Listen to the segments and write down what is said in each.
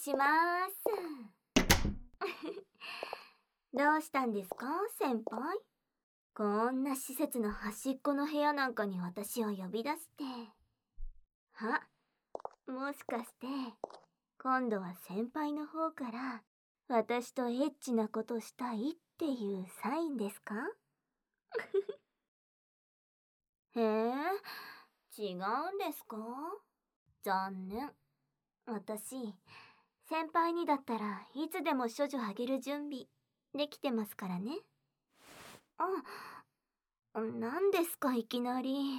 します。どうしたんですか、先輩？こんな施設の端っこの部屋なんかに私を呼び出して。もしかして、今度は先輩の方から私とエッチなことしたいっていうサインですか？へえ、違うんですか？残念。私、先輩にだったらいつでも処女あげる準備できてますからね。何ですかいきなり。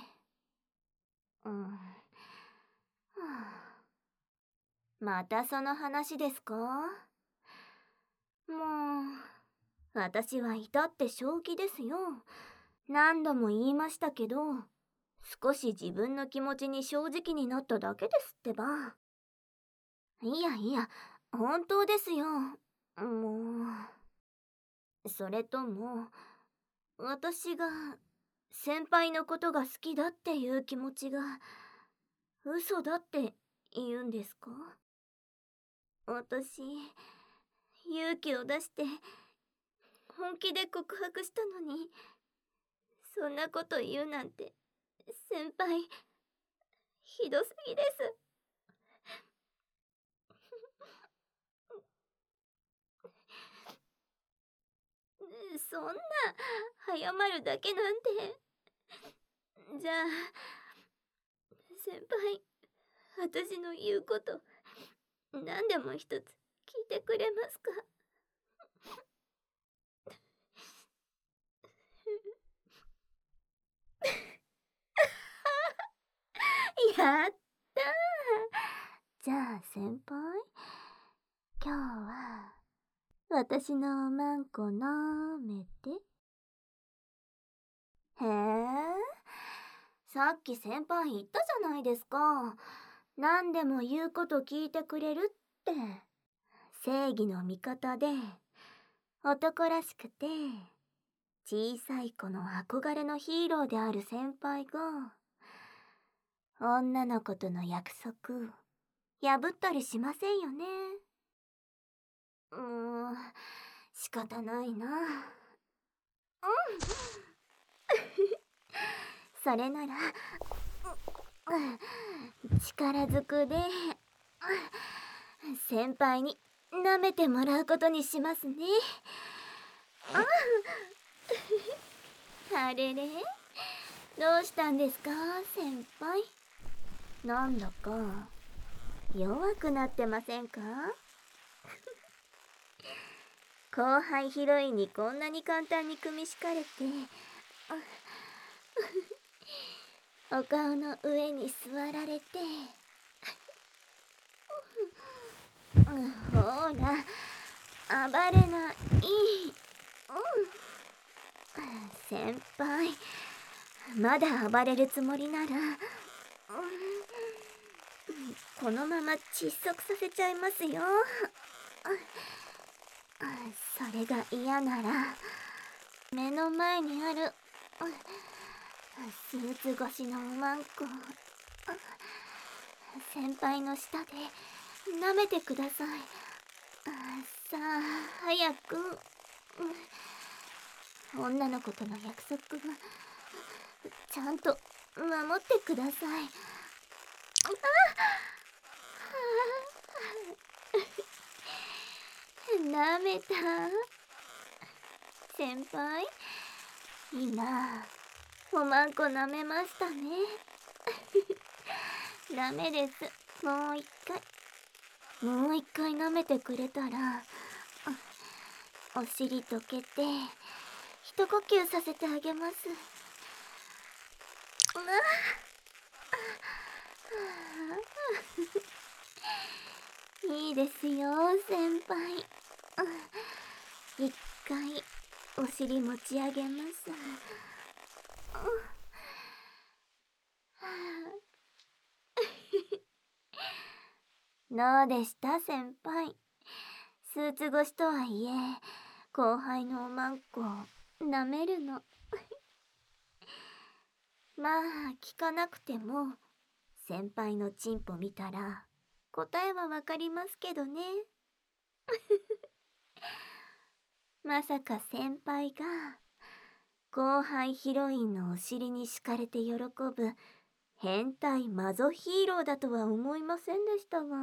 またその話ですか？もう、私は至って正気ですよ。何度も言いましたけど、少し自分の気持ちに正直になっただけですってば。いやいや、本当ですよ。もう。それとも、私が先輩のことが好きだっていう気持ちが嘘だって言うんですか？私、勇気を出して本気で告白したのに、そんなこと言うなんて、先輩、ひどすぎです。そんな、早まるだけなんて。じゃあ、先輩、私の言うこと、何でも一つ聞いてくれますか？やったー。じゃあ先輩、今日は私のおまんこ舐めて。へえ、さっき先輩言ったじゃないですか。何でも言うこと聞いてくれるって。正義の味方で、男らしくて、小さい子の憧れのヒーローである先輩が、女の子との約束、破ったりしませんよね。仕方ないな。それなら、力ずくで、先輩に舐めてもらうことにしますね。あれれ、どうしたんですか、先輩？なんだか弱くなってませんか？後輩ヒロインにこんなに簡単に組み敷かれて、お顔の上に座られて、ほら、暴れない。先輩、まだ暴れるつもりなら、このまま窒息させちゃいますよ。それが嫌なら、目の前にあるスーツ越しのおまんこ、先輩の舌で舐めてください。さあ、早く。女の子との約束、ちゃんと守ってください。舐めた？先輩、今、おまんこ舐めましたね。ダメです。もう一回舐めてくれたら、お尻溶けて、一呼吸させてあげます。いいですよ、先輩。一回、お尻持ち上げます。どうでした先輩？スーツ越しとはいえ、後輩のおまんこ舐めるの。まあ、聞かなくても、先輩のチンポ見たら、 答えはわかりますけどね。まさか先輩が後輩ヒロインのお尻に敷かれて喜ぶ変態マゾヒーローだとは思いませんでしたが。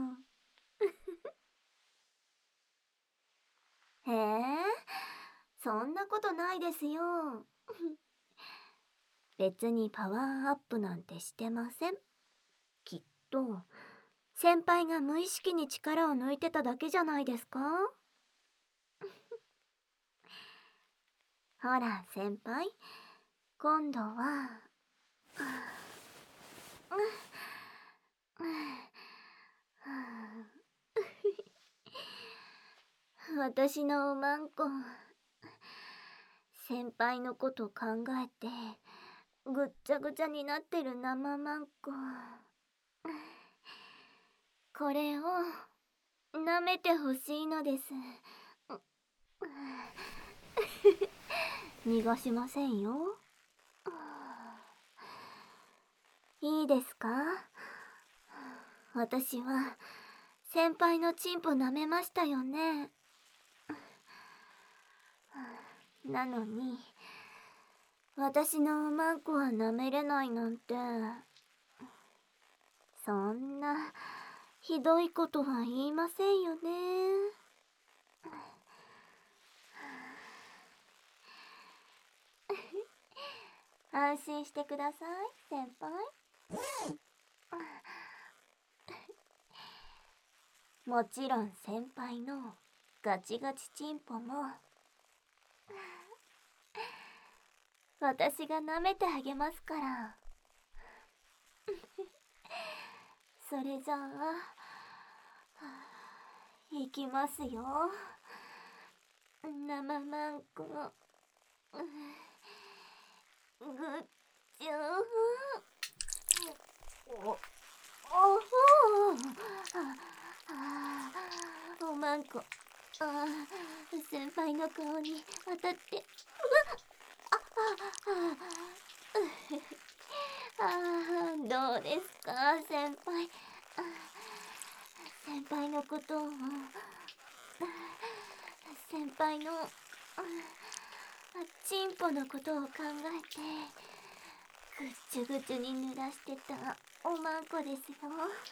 へえ、そんなことないですよ。別にパワーアップなんてしてません。きっと先輩が無意識に力を抜いてただけじゃないですか。ほら先輩、今度は私のおまんこ、先輩のこと考えてぐっちゃぐちゃになってる生まんこ、これを舐めてほしいのです。逃がしませんよ。いいですか？私は先輩のチンポ舐めましたよね。なのに私のおまんこは舐めれないなんて、そんなひどいことは言いませんよね。安心してください先輩。もちろん先輩のガチガチチンポも私が舐めてあげますから。それじゃあいきますよ。生マンコ、ぐっちゃおおおまんこ、先輩の顔に当たって、どうですか先輩。先輩のことを、先輩のチンポのことを考えてぐっちゅぐちゅに濡らしてたおまんこですよ。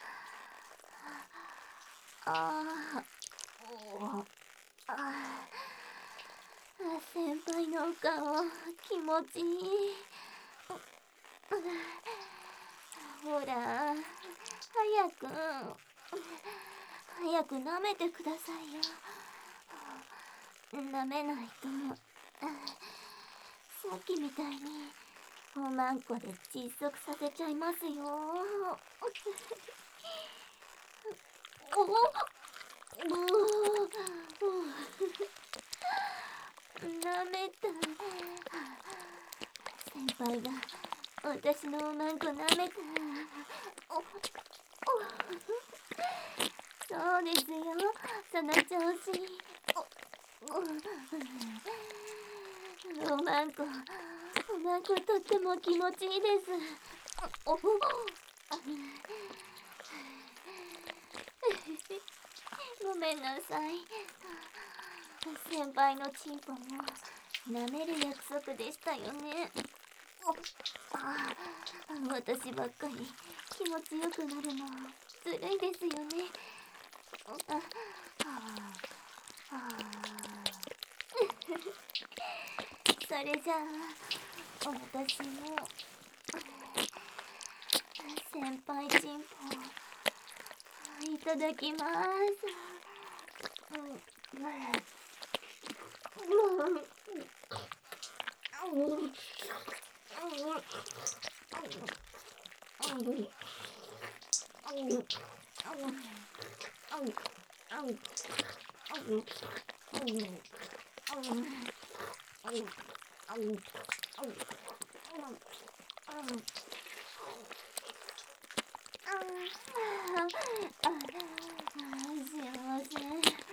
先輩のお顔気持ちいい。ほら早く舐めてくださいよ。舐めないとさっきみたいにおまんこで窒息させちゃいますよ。舐めた。先輩が私のおまんこ舐めた。そうですよ、その調子。おまんことっても気持ちいいです。ごめんなさい。先輩のチンポも舐める約束でしたよね。私ばっかり気持ちよくなるのずるいですよね。それじゃあ私も先輩チンポいただきます。幸せ。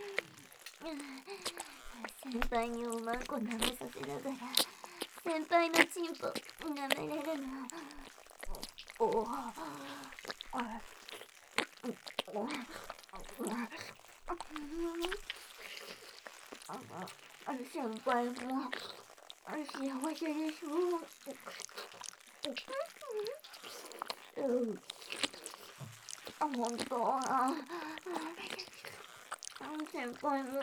先輩におまんこ舐めさせながら先輩のチンポ舐めれるの。 先輩も幸せでしょう。本当は先輩も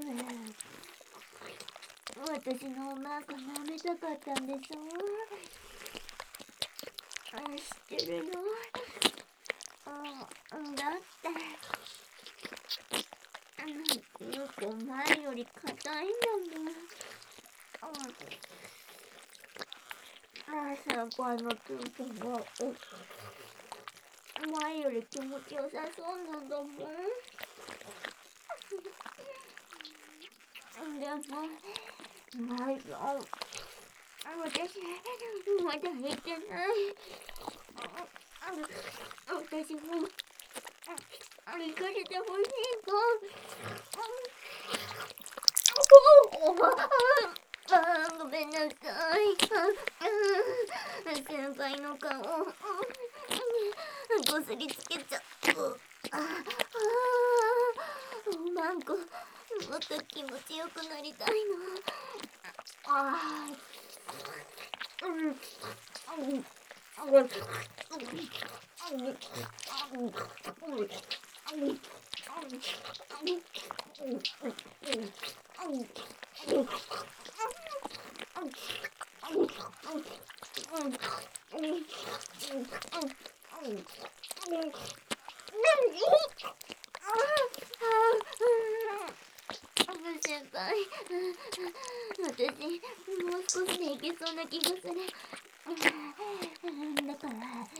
私のおまんこ舐めたかったんでしょ。知ってるよ。だってよく前より硬いんだもん。先輩のトゥントンが前より気持ちよさそうなんだもん。でも前さ私まだ行ってない。私も行かせてほしいと。ごめんなさい。先輩の顔こすりつけちゃう。マンコもっと気持ちよくなりたい先輩、私もう少しでいけそうな気がする。だから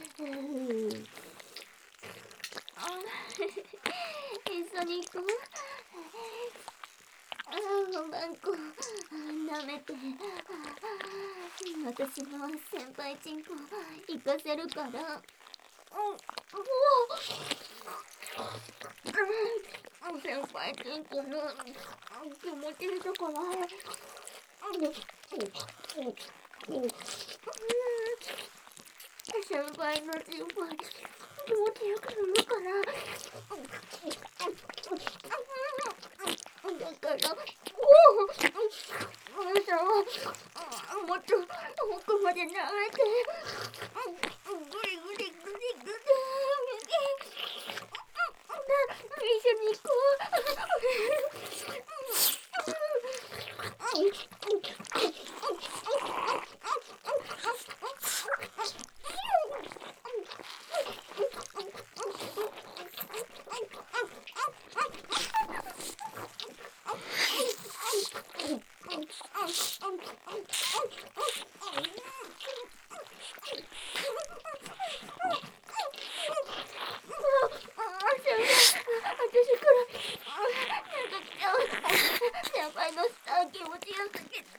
一緒に行こう。マンコ舐めて。私も先輩チンコ行かせるから。先輩チンコの気持ちいいところ先輩のチンコ気持ちよくするから。だからもっと奥まで舐めて。グリグリグリグリ一緒に行こ先輩の下気持ちよすぎる。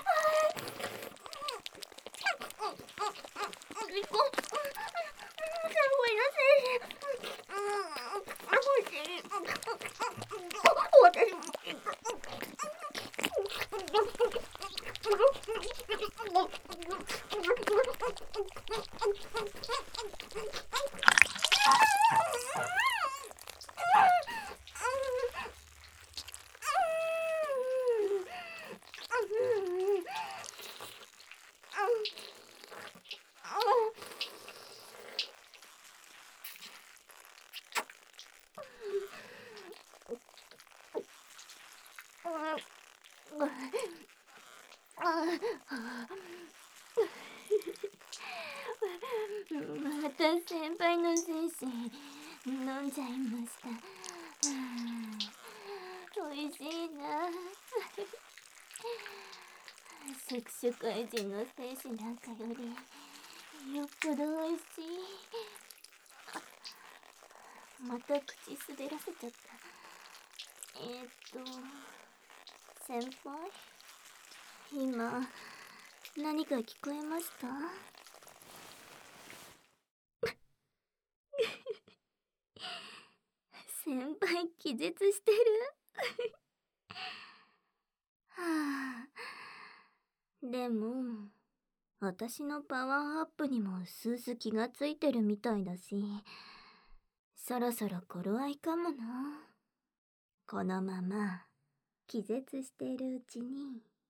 また先輩の精子飲んじゃいました。美味しいな。触手怪人の精子なんかよりよっぽど美味しい。また口滑らせちゃった。先輩、今何か聞こえました？先輩気絶してる。はあ、でも私のパワーアップにもうすうす気がついてるみたいだし、 そろそろ頃合いかもな。このまま気絶しているうちに